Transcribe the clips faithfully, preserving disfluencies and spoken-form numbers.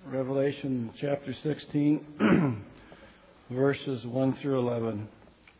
Revelation chapter sixteen, verses one through eleven.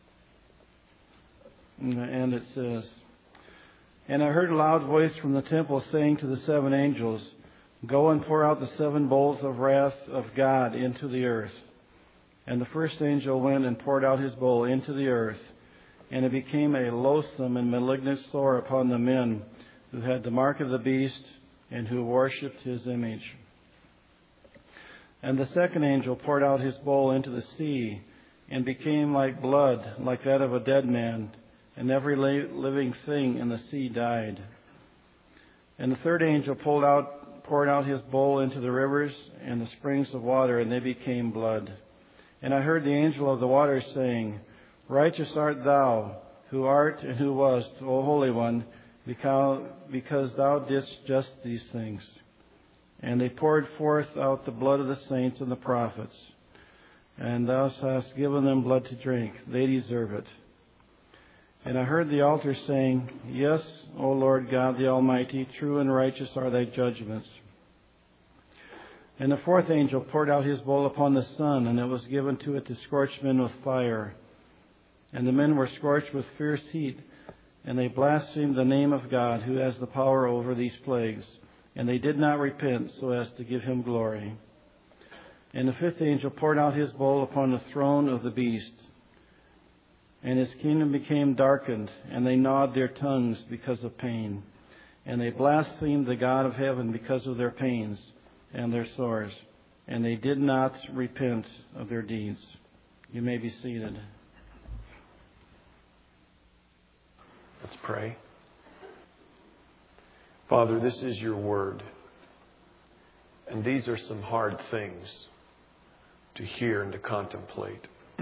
And it says, "And I heard a loud voice from the temple saying to the seven angels, 'Go and pour out the seven bowls of wrath of God into the earth.' And the first angel went and poured out his bowl into the earth, and it became a loathsome and malignant sore upon the men who had the mark of the beast and who worshipped his image. And the second angel poured out his bowl into the sea, and became like blood, like that of a dead man, and every living thing in the sea died. And the third angel poured out, poured out his bowl into the rivers and the springs of water, and they became blood. And I heard the angel of the waters saying, 'Righteous art thou, who art and who wast, O Holy One, because, because thou didst just these things.' And they poured forth out the blood of the saints and the prophets, and thou hast given them blood to drink. They deserve it. And I heard the altar saying, 'Yes, O Lord God the Almighty, true and righteous are thy judgments.' And the fourth angel poured out his bowl upon the sun, and it was given to it to scorch men with fire. And the men were scorched with fierce heat, and they blasphemed the name of God, who has the power over these plagues. And they did not repent so as to give him glory. And the fifth angel poured out his bowl upon the throne of the beast, and his kingdom became darkened, and they gnawed their tongues because of pain. And they blasphemed the God of heaven because of their pains and their sores, and they did not repent of their deeds." You may be seated. Let's pray. Father, this is your word, and these are some hard things to hear and to contemplate.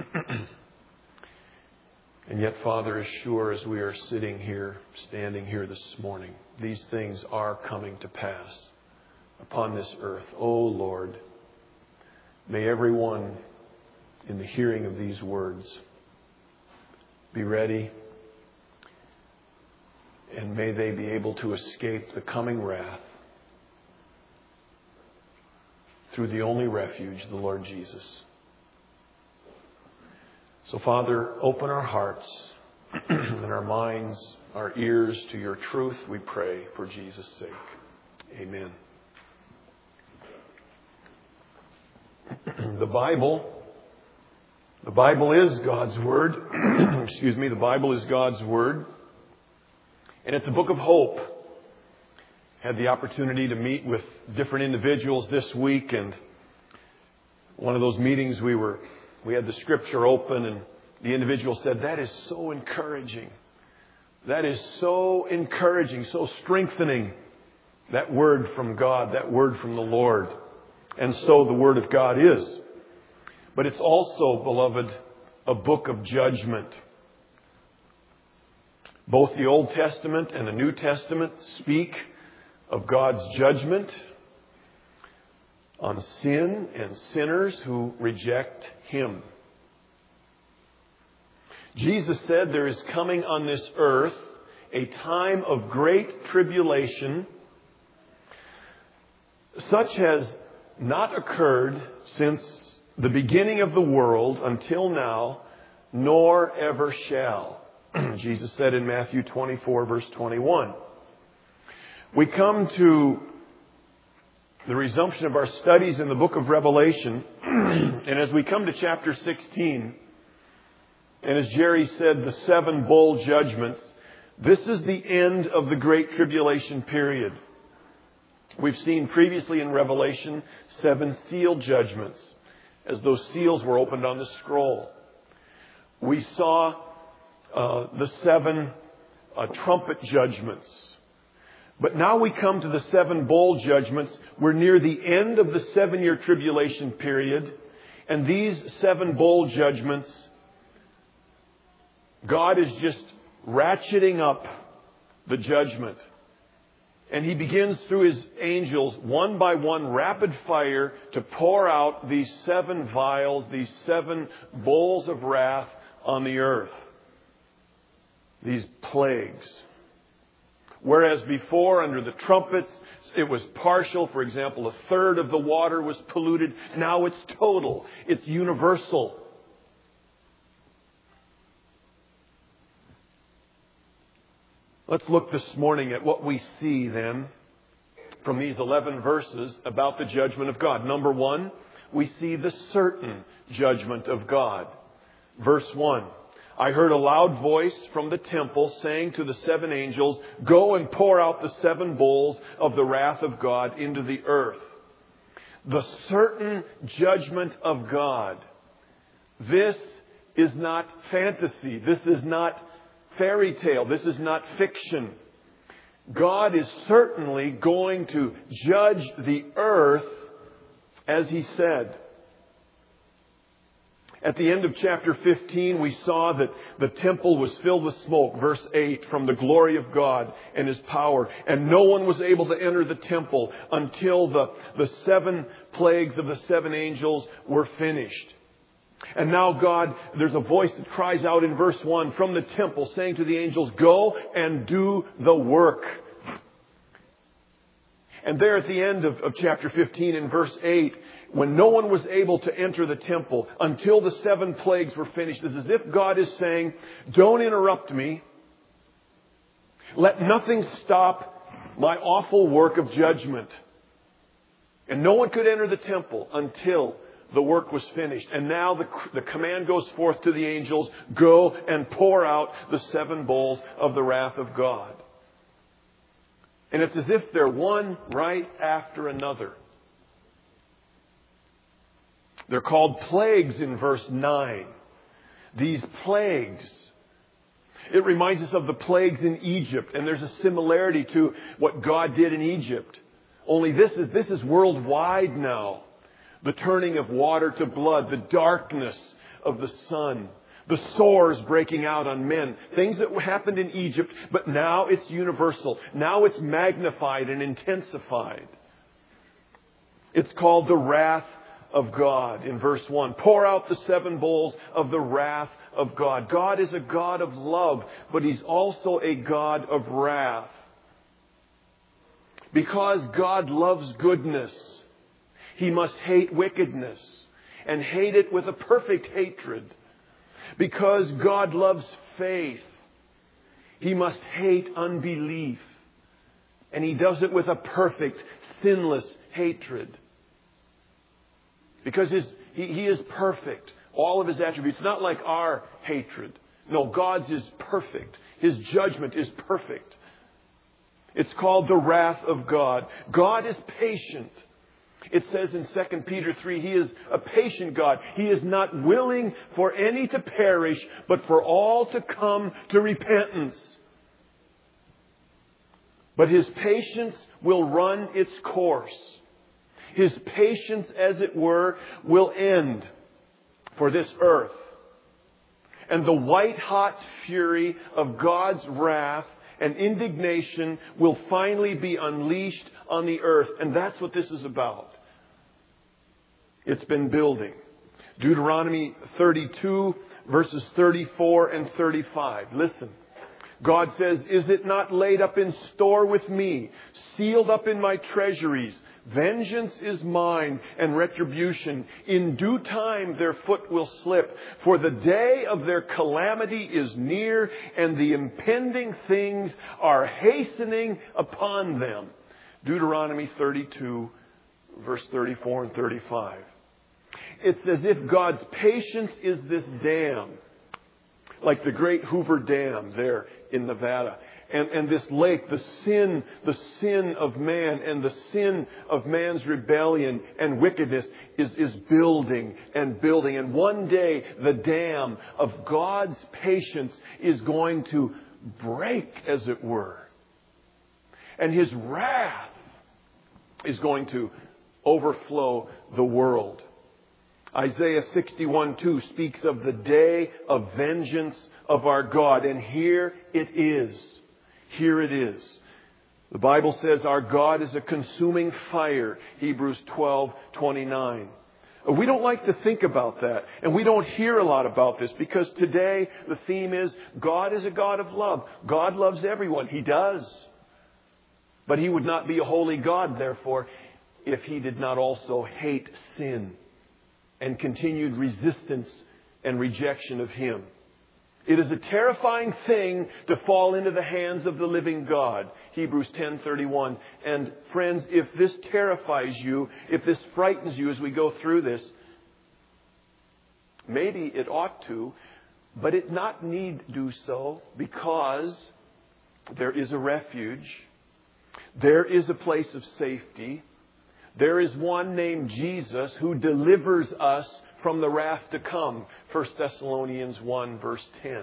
And yet, Father, as sure as we are sitting here, standing here this morning, these things are coming to pass upon this earth. Oh, Lord, may everyone in the hearing of these words be ready, and may they be able to escape the coming wrath through the only refuge, the Lord Jesus. So, Father, open our hearts and our minds, our ears to your truth, we pray, for Jesus' sake. Amen. The Bible, the Bible is God's Word. Excuse me, the Bible is God's Word. And it's a book of hope. Had the opportunity to meet with different individuals this week, and one of those meetings we were, we had the scripture open, and the individual said, "That is so encouraging. That is so encouraging, so strengthening. That word from God, that word from the Lord." And so the Word of God is. But it's also, beloved, a book of judgment. Both the Old Testament and the New Testament speak of God's judgment on sin and sinners who reject Him. Jesus said there is coming on this earth a time of great tribulation, such has not occurred since the beginning of the world until now, nor ever shall. Jesus said in Matthew twenty-four, verse twenty-one. We come to the resumption of our studies in the book of Revelation. And as we come to chapter sixteen, and as Jerry said, the seven bowl judgments, this is the end of the Great Tribulation period. We've seen previously in Revelation seven seal judgments, as those seals were opened on the scroll. We saw Uh, the seven uh, trumpet judgments. But now we come to the seven bowl judgments. We're near the end of the seven-year tribulation period. And these seven bowl judgments, God is just ratcheting up the judgment. And He begins through His angels, one by one, rapid fire, to pour out these seven vials, these seven bowls of wrath on the earth. These plagues. Whereas before, under the trumpets, it was partial. For example, a third of the water was polluted. Now it's total. It's universal. Let's look this morning at what we see then from these eleven verses about the judgment of God. Number one, we see the certain judgment of God. Verse one, I heard a loud voice from the temple saying to the seven angels, go and pour out the seven bowls of the wrath of God into the earth. The certain judgment of God. This is not fantasy. This is not fairy tale. This is not fiction. God is certainly going to judge the earth as He said. At the end of chapter fifteen, we saw that the temple was filled with smoke, verse eight, from the glory of God and His power. And no one was able to enter the temple until the, the seven plagues of the seven angels were finished. And now God, there's a voice that cries out in verse one from the temple saying to the angels, go and do the work. And there at the end of, of chapter fifteen in verse eight, when no one was able to enter the temple until the seven plagues were finished, it's as if God is saying, don't interrupt me. Let nothing stop my awful work of judgment. And no one could enter the temple until the work was finished. And now the, the command goes forth to the angels, go and pour out the seven bowls of the wrath of God. And it's as if they're one right after another. They're called plagues in verse nine. These plagues. It reminds us of the plagues in Egypt. And there's a similarity to what God did in Egypt. Only this is, this is worldwide now. The turning of water to blood, the darkness of the sun, the sores breaking out on men. Things that happened in Egypt, but now it's universal. Now it's magnified and intensified. It's called the wrath of God in verse one. Pour out the seven bowls of the wrath of God. God is a God of love, but He's also a God of wrath. Because God loves goodness, He must hate wickedness and hate it with a perfect hatred. Because God loves faith, He must hate unbelief. And He does it with a perfect, sinless hatred. Because his, he, he is perfect. All of His attributes. Not like our hatred. No, God's is perfect. His judgment is perfect. It's called the wrath of God. God is patient. It says in Second Peter three, He is a patient God. He is not willing for any to perish, but for all to come to repentance. But His patience will run its course. His patience, as it were, will end for this earth. And the white-hot fury of God's wrath and indignation will finally be unleashed on the earth. And that's what this is about. It's been building. Deuteronomy thirty-two, verses thirty-four and thirty-five. Listen. God says, is it not laid up in store with me, sealed up in my treasuries? Vengeance is mine and retribution. In due time their foot will slip. For the day of their calamity is near, and the impending things are hastening upon them. Deuteronomy thirty-two, verse thirty-four and thirty-five. It's as if God's patience is this dam, like the great Hoover Dam there in Nevada. And, and this lake, the sin, the sin of man and the sin of man's rebellion and wickedness is, is building and building. And one day the dam of God's patience is going to break, as it were. And His wrath is going to overflow the world. Isaiah sixty-one two speaks of the day of vengeance of our God. And here it is. Here it is. The Bible says our God is a consuming fire. Hebrews twelve twenty-nine. We don't like to think about that. And we don't hear a lot about this because today the theme is God is a God of love. God loves everyone. He does. But He would not be a holy God, therefore, if He did not also hate sin and continued resistance and rejection of Him. It is a terrifying thing to fall into the hands of the living God. Hebrews ten thirty-one. And friends, if this terrifies you, if this frightens you as we go through this, maybe it ought to, but it not need do so, because there is a refuge. There is a place of safety. There is one named Jesus who delivers us from the wrath to come. First Thessalonians one verse ten.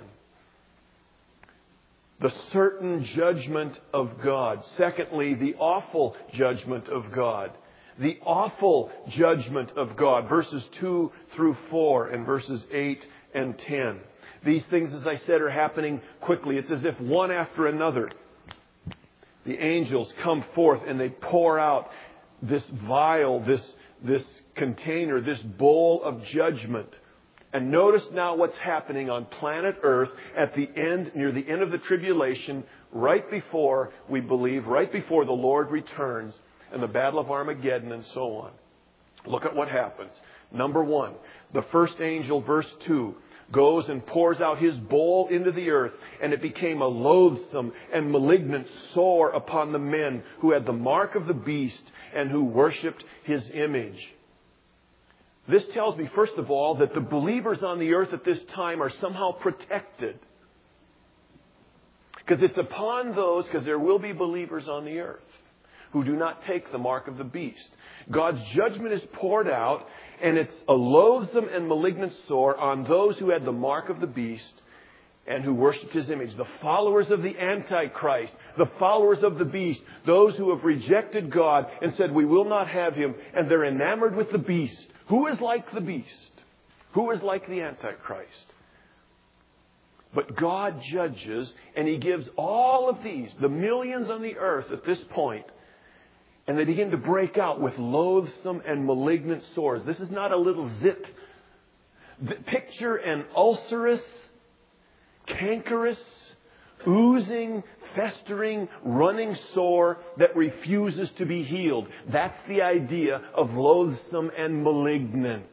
The certain judgment of God. Secondly, the awful judgment of God. The awful judgment of God. Verses two through four and verses eight and ten. These things, as I said, are happening quickly. It's as if one after another, the angels come forth and they pour out this vial, this, this container, this bowl of judgment. And notice now what's happening on planet Earth at the end, near the end of the tribulation, right before, we believe, right before the Lord returns and the Battle of Armageddon and so on. Look at what happens. Number one, the first angel, verse two, goes and pours out his bowl into the earth, and it became a loathsome and malignant sore upon the men who had the mark of the beast and who worshipped his image. This tells me, first of all, that the believers on the earth at this time are somehow protected. Because it's upon those, because there will be believers on the earth who do not take the mark of the beast. God's judgment is poured out, and it's a loathsome and malignant sore on those who had the mark of the beast and who worshipped his image. The followers of the Antichrist, the followers of the beast, those who have rejected God and said, we will not have him, and they're enamored with the beast. Who is like the beast? Who is like the Antichrist? But God judges, and He gives all of these, the millions on the earth at this point, and they begin to break out with loathsome and malignant sores. This is not a little zit. Picture an ulcerous, cankerous, oozing, festering, running sore that refuses to be healed. That's the idea of loathsome and malignant.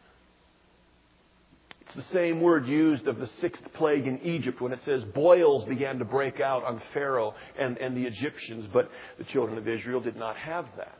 It's the same word used of the sixth plague in Egypt when it says boils began to break out on Pharaoh and, and the Egyptians, but the children of Israel did not have that.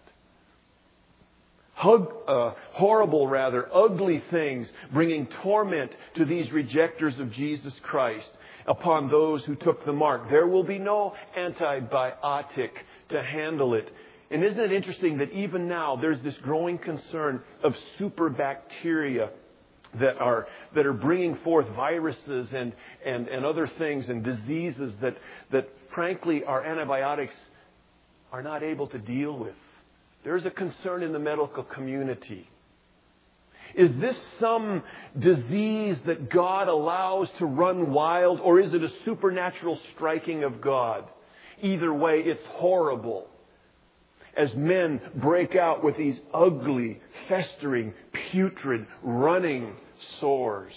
Hug, uh, horrible, rather, ugly things bringing torment to these rejectors of Jesus Christ upon those who took the mark. There will be no antibiotic to handle it. And isn't it interesting that even now there's this growing concern of super bacteria that are that are bringing forth viruses and, and, and other things and diseases that, that frankly our antibiotics are not able to deal with. There's a concern in the medical community. Is this some disease that God allows to run wild, or is it a supernatural striking of God? Either way, it's horrible. As men break out with these ugly, festering, putrid, running sores.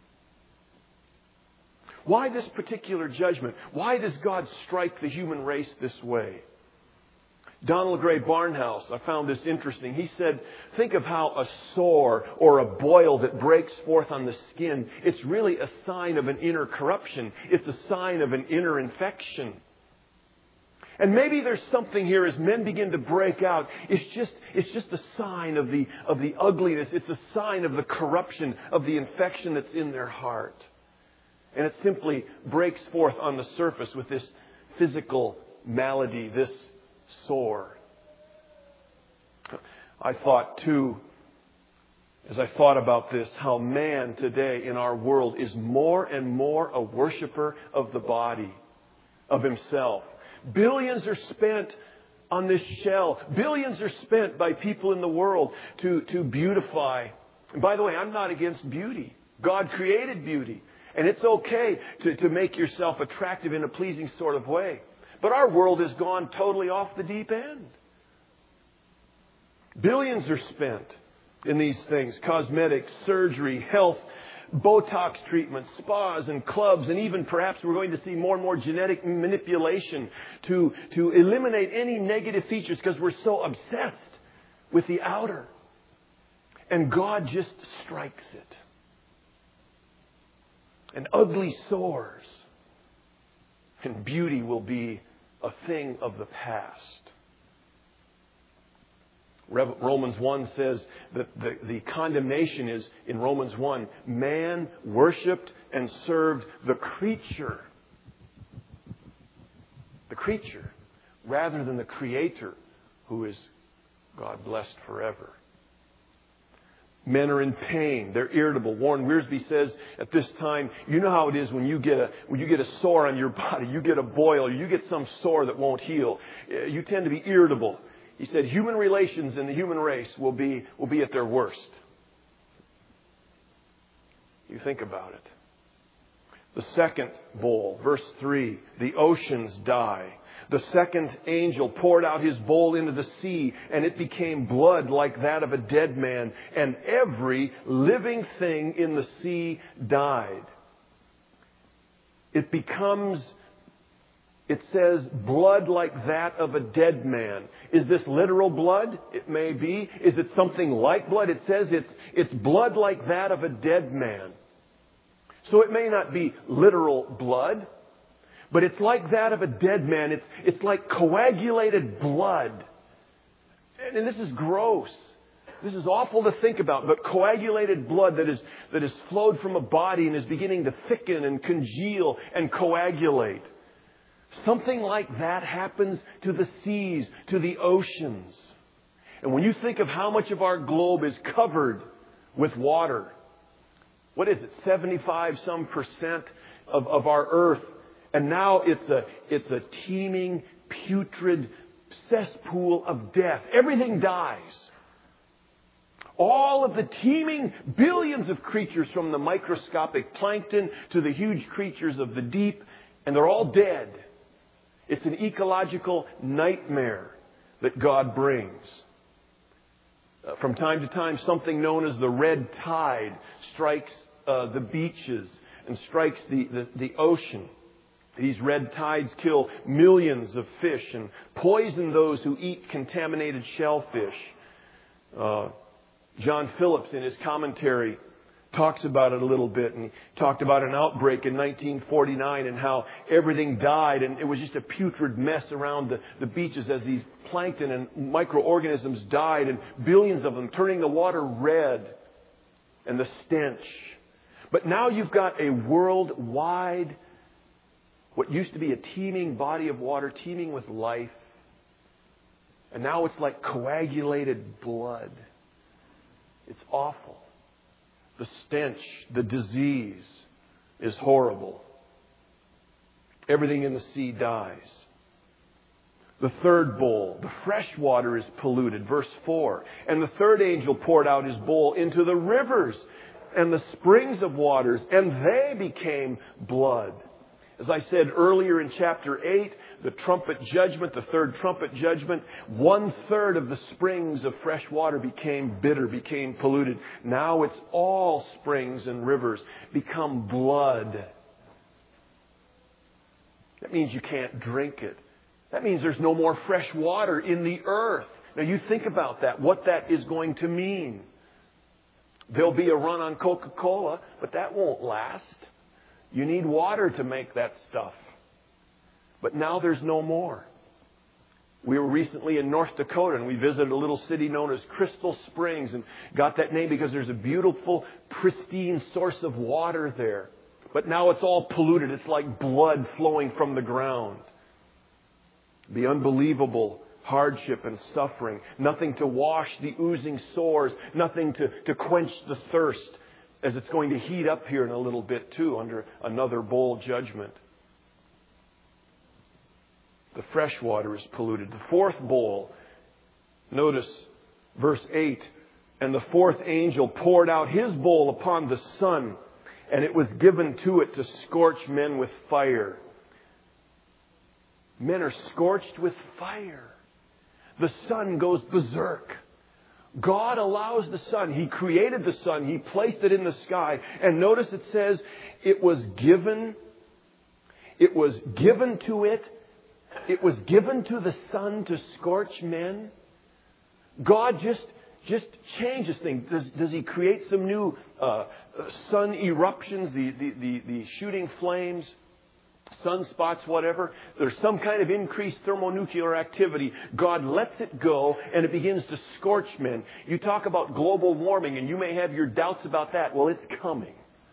Why this particular judgment? Why does God strike the human race this way? Donald Gray Barnhouse, I found this interesting. He said, think of how a sore or a boil that breaks forth on the skin, it's really a sign of an inner corruption. It's a sign of an inner infection. And maybe there's something here as men begin to break out. It's just, it's just a sign of the, of the ugliness. It's a sign of the corruption, of the infection that's in their heart. And it simply breaks forth on the surface with this physical malady, this sore. I thought too, as I thought about this, how man today in our world is more and more a worshiper of the body, of himself. Billions are spent on this shell. Billions are spent by people in the world to, to beautify. And by the way, I'm not against beauty. God created beauty. And it's okay to, to make yourself attractive in a pleasing sort of way. But our world has gone totally off the deep end. Billions are spent in these things. Cosmetics, surgery, health, Botox treatments, spas and clubs, and even perhaps we're going to see more and more genetic manipulation to, to eliminate any negative features because we're so obsessed with the outer. And God just strikes it. And ugly sores and beauty will be a thing of the past. Romans one says that the, the condemnation is, in Romans one, man worshipped and served the creature. The creature, rather than the Creator, who is God blessed forever. Men are in pain. They're irritable. Warren Wiersbe says at this time, you know how it is when you get a when you get a sore on your body, you get a boil, or you get some sore that won't heal. You tend to be irritable. He said human relations in the human race will be will be at their worst. You think about it. The second bowl, verse three, the oceans die. The second angel poured out his bowl into the sea, and it became blood like that of a dead man, and every living thing in the sea died. It becomes, it says, blood like that of a dead man. Is this literal blood? It may be. Is it something like blood? It says it's, it's blood like that of a dead man. So it may not be literal blood, but it's like that of a dead man. It's, it's like coagulated blood. And, and this is gross. This is awful to think about, but coagulated blood that is, that has flowed from a body and is beginning to thicken and congeal and coagulate. Something like that happens to the seas, to the oceans. And when you think of how much of our globe is covered with water, what is it, seventy-five some percent of, of our earth, and now it's a, it's a teeming, putrid cesspool of death. Everything dies. All of the teeming billions of creatures, from the microscopic plankton to the huge creatures of the deep, and they're all dead. It's an ecological nightmare that God brings. Uh, from time to time, something known as the red tide strikes uh, the beaches and strikes the, the, the ocean. These red tides kill millions of fish and poison those who eat contaminated shellfish. Uh, John Phillips, in his commentary, talks about it a little bit, and he talked about an outbreak in nineteen forty-nine and how everything died, and it was just a putrid mess around the, the beaches as these plankton and microorganisms died, and billions of them, turning the water red, and the stench. But now you've got a worldwide, what used to be a teeming body of water, teeming with life, and now it's like coagulated blood. It's awful. The stench, the disease is horrible. Everything in the sea dies. The third bowl, the fresh water is polluted. Verse four. And the third angel poured out his bowl into the rivers and the springs of waters, and they became blood. As I said earlier in chapter eight, the trumpet judgment, the third trumpet judgment, one third of the springs of fresh water became bitter, became polluted. Now it's all springs and rivers become blood. That means you can't drink it. That means there's no more fresh water in the earth. Now you think about that, what that is going to mean. There'll be a run on Coca-Cola, but that won't last. You need water to make that stuff. But now there's no more. We were recently in North Dakota, and we visited a little city known as Crystal Springs, and got that name because there's a beautiful, pristine source of water there. But now it's all polluted. It's like blood flowing from the ground. The unbelievable hardship and suffering. Nothing to wash the oozing sores. Nothing to, to quench the thirst, as it's going to heat up here in a little bit too under another bowl judgment. The fresh water is polluted. The fourth bowl, notice verse eight, and the fourth angel poured out his bowl upon the sun, and it was given to it to scorch men with fire. Men are scorched with fire. The sun goes berserk God allows the sun. He created the sun. He placed it in the sky. And notice it says it was given, it was given to it, it was given to the sun to scorch men. God just, just changes things. Does, does He create some new uh, sun eruptions, the, the, the, the shooting flames? Sunspots, whatever, there's some kind of increased thermonuclear activity. God lets it go and it begins to scorch men. You talk about global warming and you may have your doubts about that. Well, it's coming.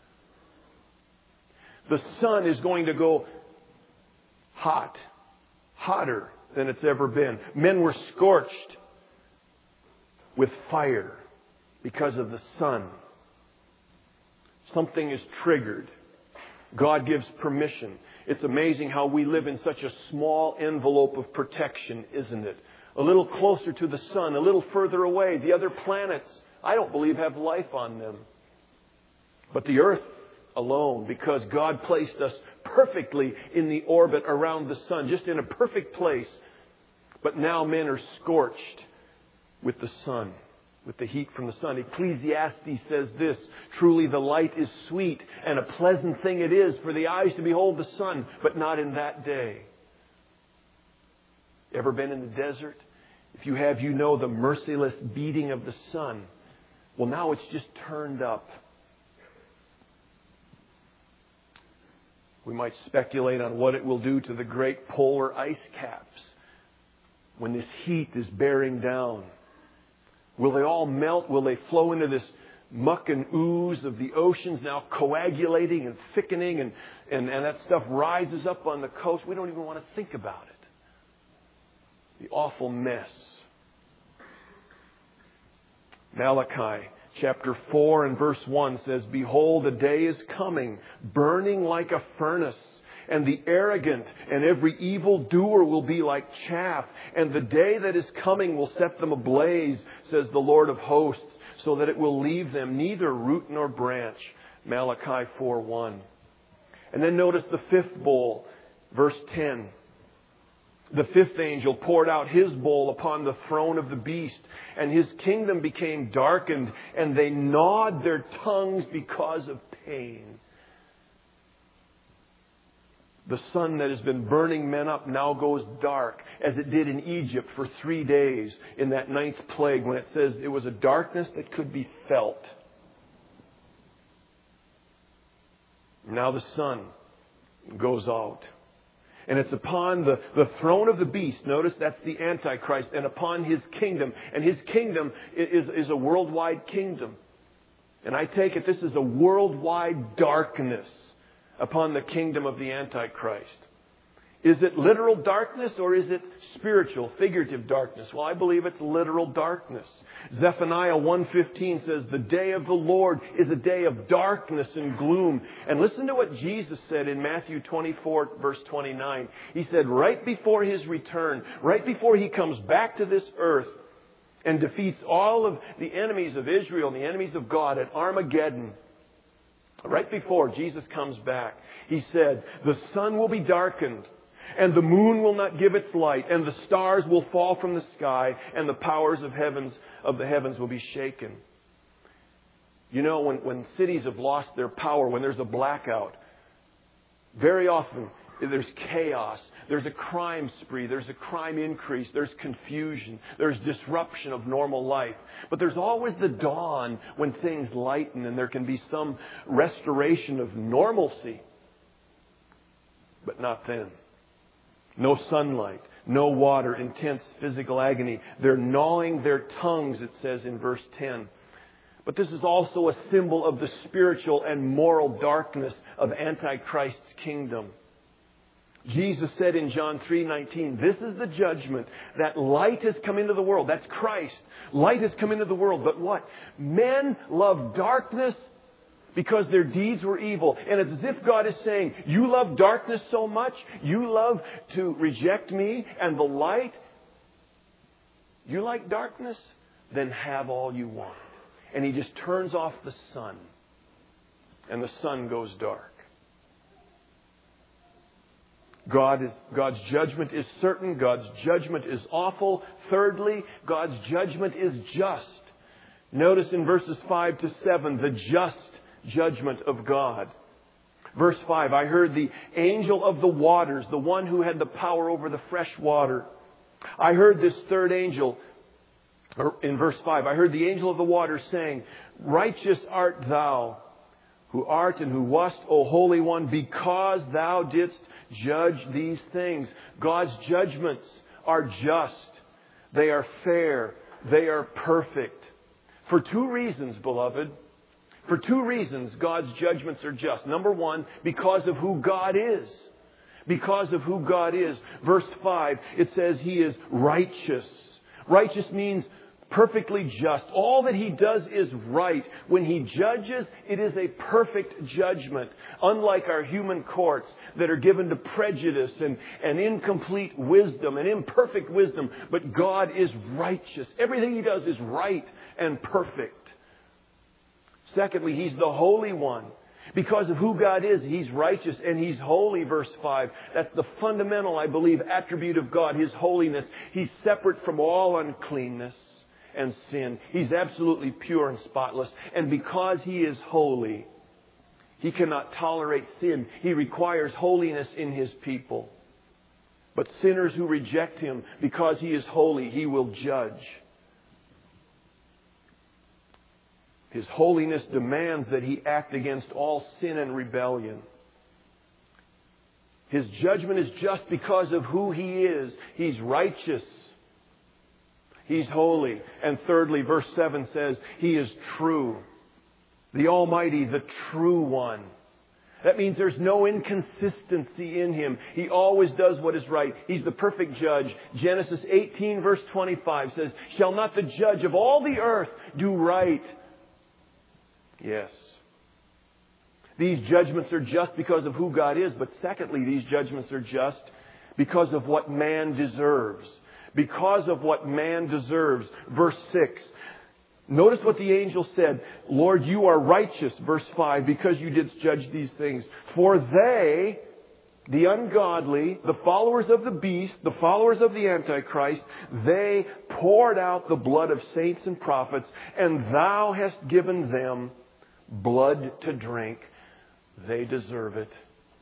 The sun is going to go hot, hotter than it's ever been. Men were scorched with fire because of the sun. Something is triggered. God gives permission. It's amazing how we live in such a small envelope of protection, isn't it? A little closer to the sun, a little further away. The other planets, I don't believe, have life on them. But the earth alone, because God placed us perfectly in the orbit around the sun, just in a perfect place. But now men are scorched with the sun, with the heat from the sun. Ecclesiastes says this, truly the light is sweet and a pleasant thing it is for the eyes to behold the sun, but not in that day. Ever been in the desert? If you have, you know the merciless beating of the sun. Well, now it's just turned up. We might speculate on what it will do to the great polar ice caps when this heat is bearing down. Will they all melt? Will they flow into this muck and ooze of the oceans, now coagulating and thickening, and, and, and that stuff rises up on the coast? We don't even want to think about it. The awful mess. Malachi chapter four and verse one says, behold, a day is coming, burning like a furnace, and the arrogant and every evil doer will be like chaff, and the day that is coming will set them ablaze, says the Lord of hosts, so that it will leave them neither root nor branch. Malachi four one. And then notice the fifth bowl, verse ten. The fifth angel poured out his bowl upon the throne of the beast, and his kingdom became darkened, and they gnawed their tongues because of pain. The sun that has been burning men up now goes dark, as it did in Egypt for three days in that ninth plague, when it says it was a darkness that could be felt. Now the sun goes out. And it's upon the, the throne of the beast. Notice that's the Antichrist. And upon his kingdom. And his kingdom is, is a worldwide kingdom. And I take it this is a worldwide darkness upon the kingdom of the Antichrist. Is it literal darkness or is it spiritual, figurative darkness? Well, I believe it's literal darkness. Zephaniah one fifteen says, the day of the Lord is a day of darkness and gloom. And listen to what Jesus said in Matthew twenty-four, verse twenty-nine. He said, right before His return, right before He comes back to this earth and defeats all of the enemies of Israel and the enemies of God at Armageddon, right before Jesus comes back, He said, the sun will be darkened, and the moon will not give its light, and the stars will fall from the sky, and the powers of heavens of the heavens will be shaken. You know, when, when cities have lost their power, when there's a blackout, very often there's chaos, there's a crime spree, there's a crime increase, there's confusion, there's disruption of normal life. But there's always the dawn when things lighten and there can be some restoration of normalcy. But not then. No sunlight, no water, intense physical agony. They're gnawing their tongues, it says in verse ten. But this is also a symbol of the spiritual and moral darkness of Antichrist's kingdom. Jesus said in John three nineteen, this is the judgment, that light has come into the world. That's Christ. Light has come into the world. But what? Men love darkness because their deeds were evil. And it's as if God is saying, you love darkness so much, you love to reject me and the light, you like darkness, then have all you want. And He just turns off the sun, and the sun goes dark. God is, God's judgment is certain. God's judgment is awful. Thirdly, God's judgment is just. Notice in verses five to seven the just judgment of God. Verse five, I heard the angel of the waters, the one who had the power over the fresh water. I heard this third angel, or in verse five, I heard the angel of the waters saying, Righteous art thou, who art and who wast, O Holy One, because thou didst judge these things. God's judgments are just. They are fair. They are perfect. For two reasons, beloved. For two reasons, God's judgments are just. Number one, because of who God is. Because of who God is. Verse five, it says He is righteous. Righteous means perfectly just. All that He does is right. When He judges, it is a perfect judgment. Unlike our human courts that are given to prejudice and, and incomplete wisdom and imperfect wisdom. But God is righteous. Everything He does is right and perfect. Secondly, He's the Holy One. Because of who God is, He's righteous and He's holy, verse five. That's the fundamental, I believe, attribute of God, His holiness. He's separate from all uncleanness and sin. He's absolutely pure and spotless. And because He is holy, He cannot tolerate sin. He requires holiness in His people. But sinners who reject Him, because He is holy, He will judge. His holiness demands that He act against all sin and rebellion. His judgment is just because of who He is. He's righteous. He's holy. And thirdly, verse seven says, He is true. The Almighty, the true one. That means there's no inconsistency in Him. He always does what is right. He's the perfect judge. Genesis eighteen verse twenty-five says, Shall not the judge of all the earth do right? Yes. These judgments are just because of who God is. But secondly, these judgments are just because of what man deserves. Because of what man deserves. Verse six. Notice what the angel said. Lord, you are righteous, verse five, because you did judge these things. For they, the ungodly, the followers of the beast, the followers of the Antichrist, they poured out the blood of saints and prophets, and thou hast given them blood to drink. They deserve it.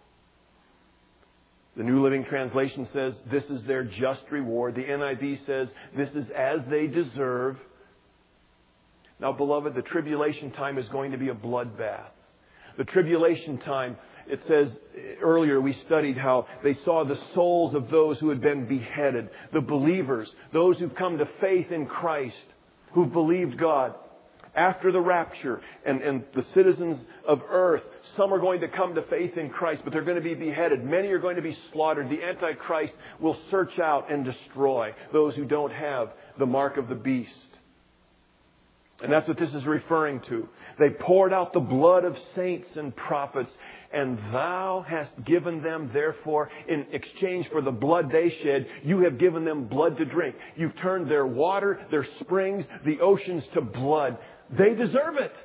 The New Living Translation says, this is their just reward. The N I V says, this is as they deserve. Now, beloved, the tribulation time is going to be a bloodbath. The tribulation time, it says, earlier we studied how they saw the souls of those who had been beheaded. The believers, those who've come to faith in Christ, who've believed God. After the rapture and, and the citizens of earth, some are going to come to faith in Christ, but they're going to be beheaded. Many are going to be slaughtered. The Antichrist will search out and destroy those who don't have the mark of the beast. And that's what this is referring to. They poured out the blood of saints and prophets, and thou hast given them, therefore, in exchange for the blood they shed, you have given them blood to drink. You've turned their water, their springs, the oceans to blood. They deserve it.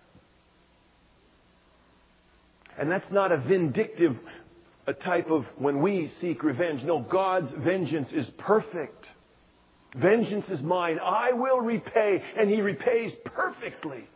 And that's not a vindictive a type of when we seek revenge. No, God's vengeance is perfect. Vengeance is mine. I will repay. And He repays perfectly.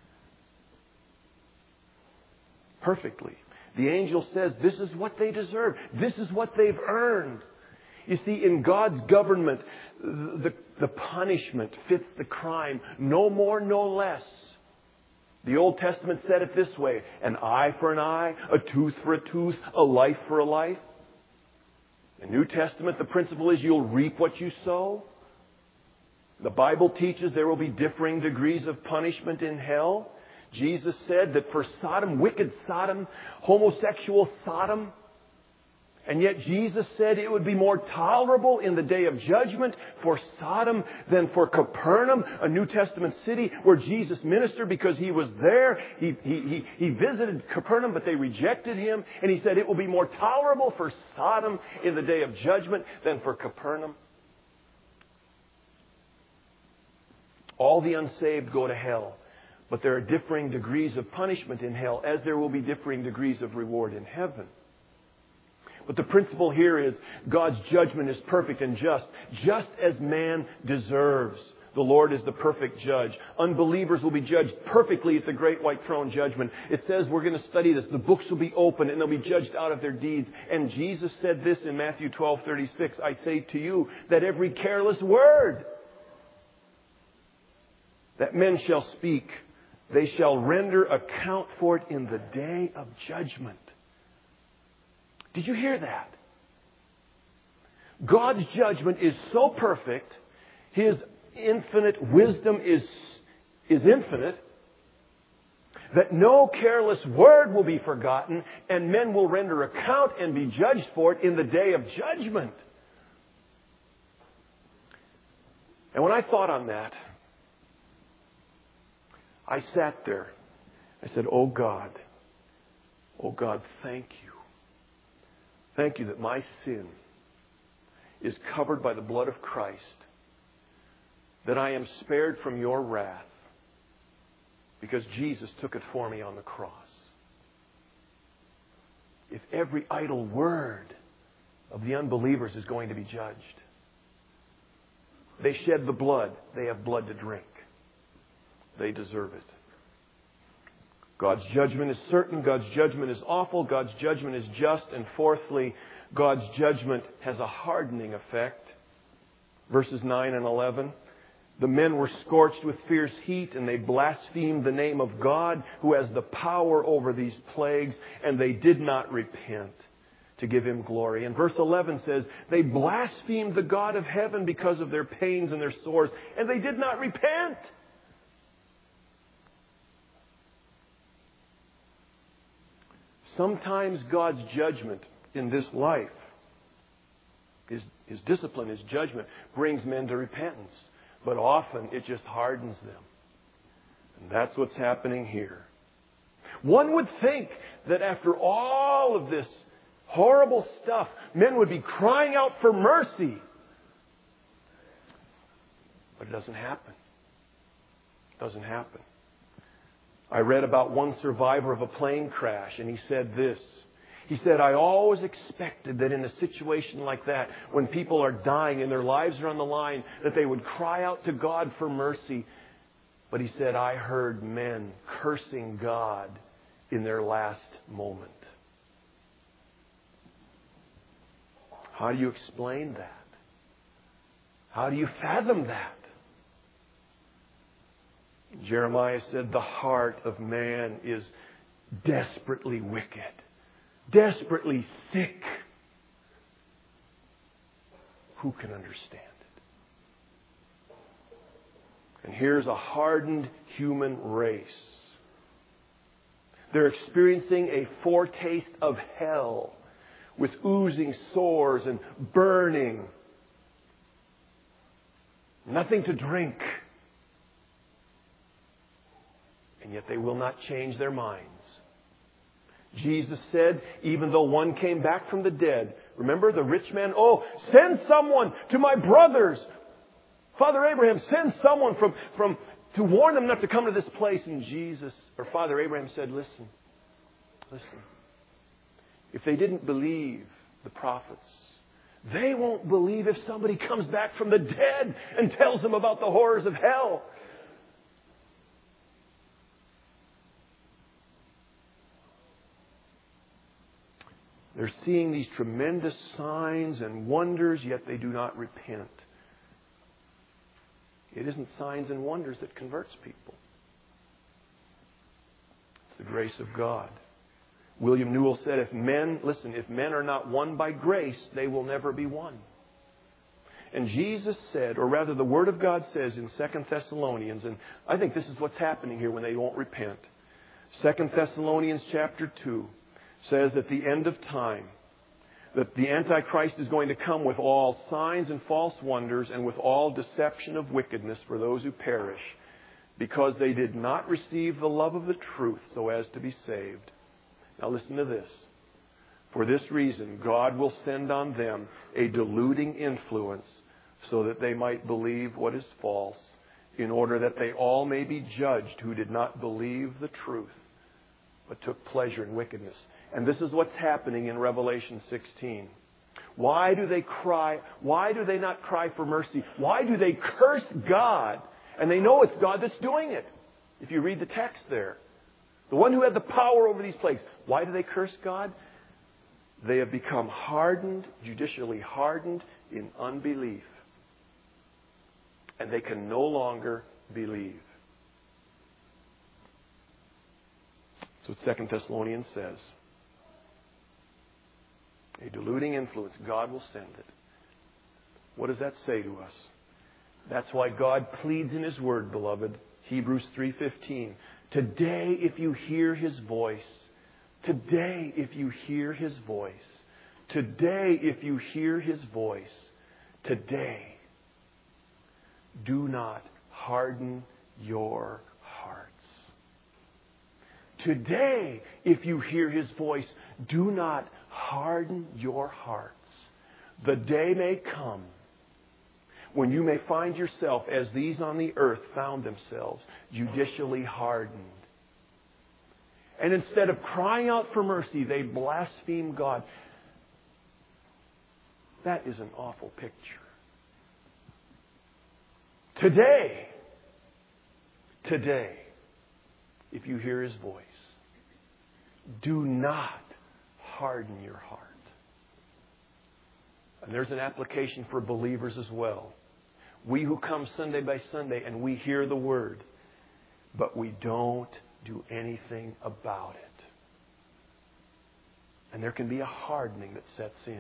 Perfectly. The angel says this is what they deserve. This is what they've earned. You see, in God's government, the, the punishment fits the crime. No more, no less. The Old Testament said it this way. An eye for an eye, a tooth for a tooth, a life for a life. The New Testament, the principle is you'll reap what you sow. The Bible teaches there will be differing degrees of punishment in hell. Jesus said that for Sodom, wicked Sodom, homosexual Sodom, and yet Jesus said it would be more tolerable in the day of judgment for Sodom than for Capernaum, a New Testament city where Jesus ministered because He was there. He, he, he, he visited Capernaum, but they rejected Him. And He said it will be more tolerable for Sodom in the day of judgment than for Capernaum. All the unsaved go to hell. But there are differing degrees of punishment in hell, as there will be differing degrees of reward in heaven. But the principle here is God's judgment is perfect and just, just as man deserves. The Lord is the perfect judge. Unbelievers will be judged perfectly at the great white throne judgment. It says we're going to study this. The books will be open and they'll be judged out of their deeds. And Jesus said this in Matthew twelve thirty-six, I say to you that every careless word that men shall speak, they shall render account for it in the day of judgment. Did you hear that? God's judgment is so perfect, His infinite wisdom is, is infinite, that no careless word will be forgotten, and men will render account and be judged for it in the day of judgment. And when I thought on that, I sat there. I said, oh God, oh God, thank you. Thank you that my sin is covered by the blood of Christ, that I am spared from your wrath because Jesus took it for me on the cross. If every idle word of the unbelievers is going to be judged, they shed the blood, they have blood to drink. They deserve it. God's judgment is certain. God's judgment is awful. God's judgment is just. And fourthly, God's judgment has a hardening effect. Verses nine and eleven. The men were scorched with fierce heat, and they blasphemed the name of God, who has the power over these plagues, and they did not repent to give Him glory. And verse eleven says, they blasphemed the God of heaven because of their pains and their sores, and they did not repent. Sometimes God's judgment in this life, His, His discipline, His judgment, brings men to repentance. But often it just hardens them. And that's what's happening here. One would think that after all of this horrible stuff, men would be crying out for mercy. But it doesn't happen. It doesn't happen. I read about one survivor of a plane crash, and he said this. He said, I always expected that in a situation like that, when people are dying and their lives are on the line, that they would cry out to God for mercy. But he said, I heard men cursing God in their last moment. How do you explain that? How do you fathom that? Jeremiah said, the heart of man is desperately wicked, desperately sick. Who can understand it? And here's a hardened human race. They're experiencing a foretaste of hell with oozing sores and burning. Nothing to drink. And yet they will not change their minds. Jesus said, even though one came back from the dead, remember the rich man? Oh, send someone to my brothers. Father Abraham, send someone from, from to warn them not to come to this place. And Jesus, or Father Abraham said, listen, listen. If they didn't believe the prophets, they won't believe if somebody comes back from the dead and tells them about the horrors of hell. They're seeing these tremendous signs and wonders, yet they do not repent. It isn't signs and wonders that converts people. It's the grace of God. William Newell said, if men, listen, if men are not won by grace, they will never be won. And Jesus said, or rather the Word of God says in Second Thessalonians, and I think this is what's happening here when they won't repent. Second Thessalonians chapter two says at the end of time that the Antichrist is going to come with all signs and false wonders and with all deception of wickedness for those who perish, because they did not receive the love of the truth so as to be saved. Now listen to this. For this reason, God will send on them a deluding influence so that they might believe what is false, in order that they all may be judged who did not believe the truth, but took pleasure in wickedness. And this is what's happening in Revelation sixteen. Why do they cry? Why do they not cry for mercy? Why do they curse God? And they know it's God that's doing it. If you read the text there. The one who had the power over these plagues. Why do they curse God? They have become hardened, judicially hardened in unbelief. And they can no longer believe. That's what Second Thessalonians says. A deluding influence, God will send it. What does that say to us? That's why God pleads in His Word, beloved. Hebrews three fifteen. Today, if you hear His voice, today, if you hear His voice, today, if you hear His voice, today, do not harden your hearts. Today, if you hear His voice, do not harden your hearts. The day may come when you may find yourself, as these on the earth found themselves, judicially hardened. And instead of crying out for mercy, they blaspheme God. That is an awful picture. Today, today, if you hear His voice, do not harden your heart. And there's an application for believers as well. We who come Sunday by Sunday and we hear the Word, but we don't do anything about it. And there can be a hardening that sets in.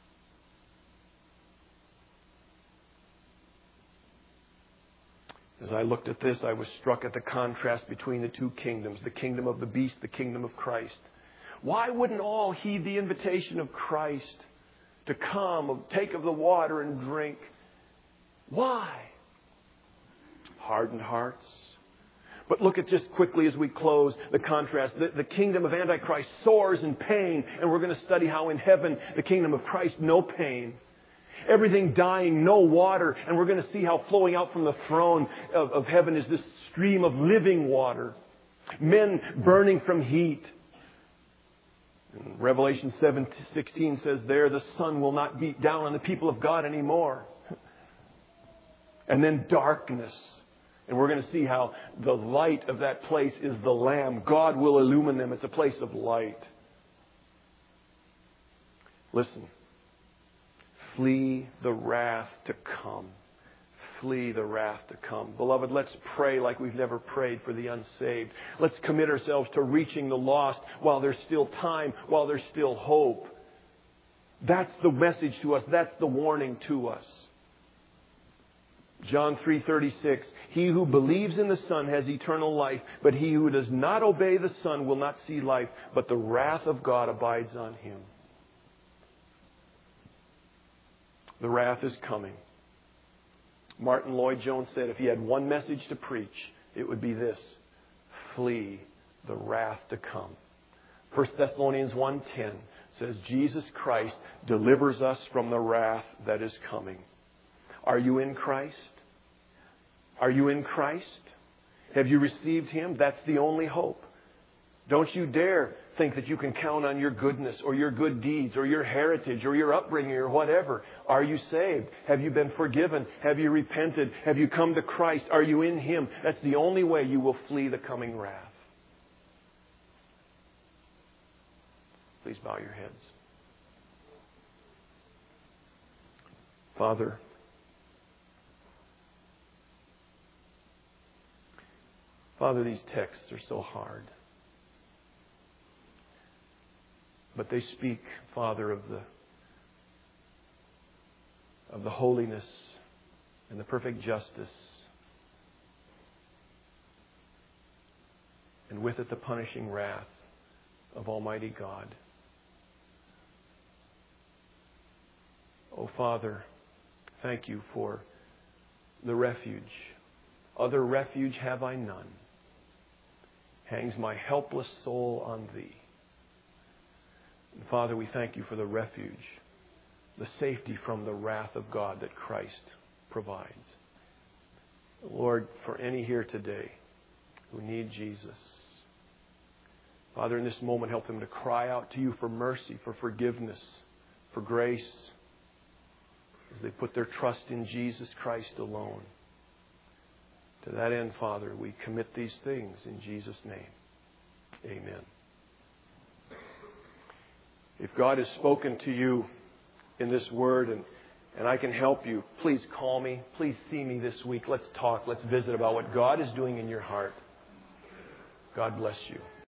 As I looked at this, I was struck at the contrast between the two kingdoms, the kingdom of the beast, the kingdom of Christ. Why wouldn't all heed the invitation of Christ to come, take of the water and drink? Why? Hardened hearts. But look at just quickly as we close the contrast. The, the kingdom of Antichrist soars in pain, and we're going to study how in heaven, the kingdom of Christ, no pain. Everything dying, no water. And we're going to see how flowing out from the throne of, of heaven is this stream of living water. Men burning from heat. And Revelation seven sixteen says there, the sun will not beat down on the people of God anymore. And then darkness. And we're going to see how the light of that place is the Lamb. God will illumine them. It's a place of light. Listen. Flee the wrath to come. Flee the wrath to come. Beloved, let's pray like we've never prayed for the unsaved. Let's commit ourselves to reaching the lost while there's still time, while there's still hope. That's the message to us. That's the warning to us. John three thirty-six. He who believes in the Son has eternal life, but he who does not obey the Son will not see life, but the wrath of God abides on him. The wrath is coming. Martin Lloyd-Jones said if he had one message to preach, it would be this: flee the wrath to come. First Thessalonians one ten says Jesus Christ delivers us from the wrath that is coming. Are you in Christ? Are you in Christ? Have you received Him? That's the only hope. Don't you dare think that you can count on your goodness or your good deeds or your heritage or your upbringing or whatever. Are you saved? Have you been forgiven? Have you repented? Have you come to Christ? Are you in Him? That's the only way you will flee the coming wrath. Please bow your heads. Father, Father, these texts are so hard. But they speak, Father, of the of the holiness and the perfect justice, and with it the punishing wrath of Almighty God. Oh, Father, thank You for the refuge. Other refuge have I none. Hangs my helpless soul on Thee. And Father, we thank You for the refuge, the safety from the wrath of God that Christ provides. Lord, for any here today who need Jesus, Father, in this moment, help them to cry out to You for mercy, for forgiveness, for grace, as they put their trust in Jesus Christ alone. To that end, Father, we commit these things in Jesus' name. Amen. If God has spoken to you in this word and, and I can help you, please call me. Please see me this week. Let's talk. Let's visit about what God is doing in your heart. God bless you.